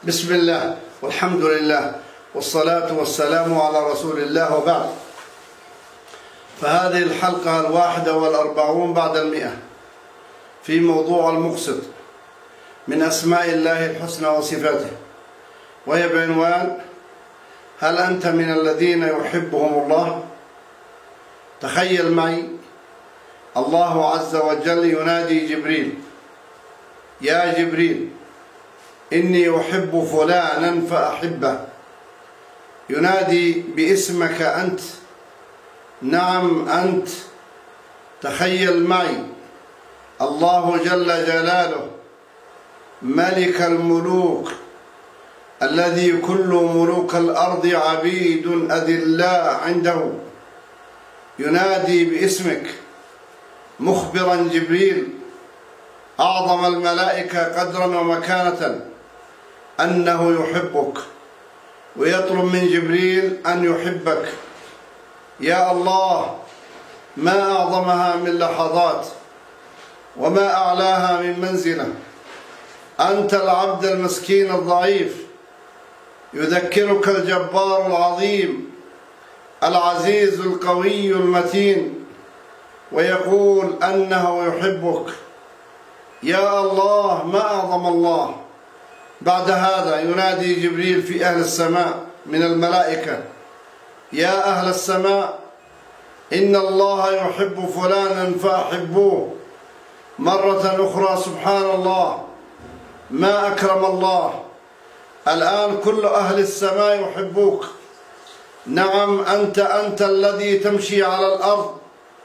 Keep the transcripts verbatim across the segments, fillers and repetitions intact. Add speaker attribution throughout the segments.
Speaker 1: بسم الله والحمد لله والصلاة والسلام على رسول الله، وبعد. فهذه الحلقة الواحدة والأربعون بعد المئة في موضوع المقسط من أسماء الله الحسنى وصفاته، وهي بعنوان: هل أنت من الذين يحبهم الله؟ تخيل معي الله عز وجل ينادي جبريل: يا جبريل إني أحب فلانا فأحبه. ينادي باسمك أنت، نعم أنت. تخيل معي الله جل جلاله ملك الملوك الذي كل ملوك الأرض عبيد أذلاء عنده، ينادي باسمك مخبرا جبريل أعظم الملائكة قدرا ومكانة أنه يحبك، ويطلب من جبريل أن يحبك. يا الله، ما أعظمها من لحظات وما أعلاها من منزلة. أنت العبد المسكين الضعيف، يذكرك الجبار العظيم العزيز القوي المتين، ويقول أنه يحبك. يا الله، ما أعظم الله. بعد هذا ينادي جبريل في أهل السماء من الملائكة: يا أهل السماء إن الله يحب فلانا فأحبوه. مرة أخرى سبحان الله، ما أكرم الله. الآن كل أهل السماء يحبوك. نعم أنت أنت الذي تمشي على الأرض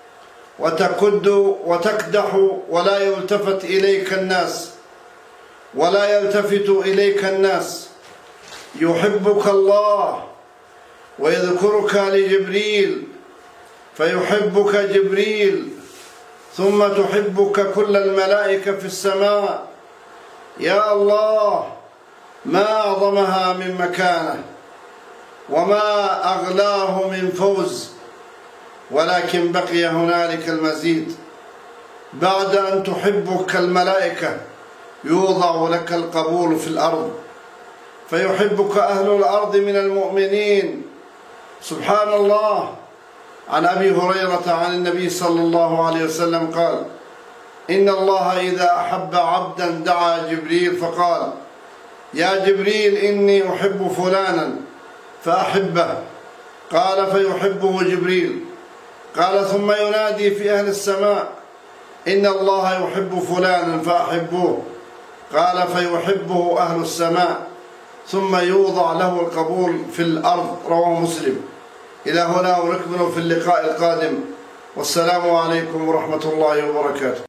Speaker 1: وتكد وتكدح ولا يلتفت إليك الناس ولا يلتفت إليك الناس. يحبك الله ويذكرك لجبريل فيحبك جبريل، ثم تحبك كل الملائكة في السماء. يا الله، ما أعظمها من مكانة وما أغلاه من فوز. ولكن بقي هنالك المزيد. بعد أن تحبك الملائكة يوضع لك القبول في الأرض، فيحبك أهل الأرض من المؤمنين. سبحان الله. عن أبي هريرة عن النبي صلى الله عليه وسلم قال: إن الله إذا أحب عبدا دعا جبريل فقال: يا جبريل إني أحب فلانا فأحبه. قال: فيحبه جبريل. قال: ثم ينادي في أهل السماء: إن الله يحب فلانا فأحبوه. قال: فيحبه أهل السماء، ثم يوضع له القبول في الأرض. رواه مسلم. إلى هنا ونكمل في اللقاء القادم، والسلام عليكم ورحمة الله وبركاته.